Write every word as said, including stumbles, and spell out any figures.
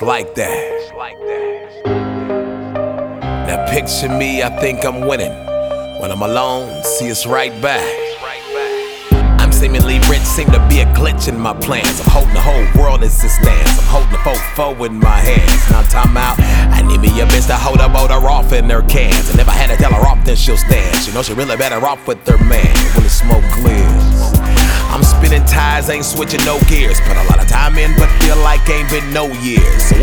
like that. Now picture me, I think I'm winning. When I'm alone, see us right back. I'm seemingly rich, seem to be a glitch in my plans. I'm holding the whole world as it stands. I'm holding the fofo in my hands. Now time out, I need me a bitch to hold a motor off in her cans. And if I had to tell her off, then she'll stand. She knows she really better off with her man when the smoke clears. I'm spinning tires, ain't switching no gears. Put a lot of time in, but feel like ain't been no years. So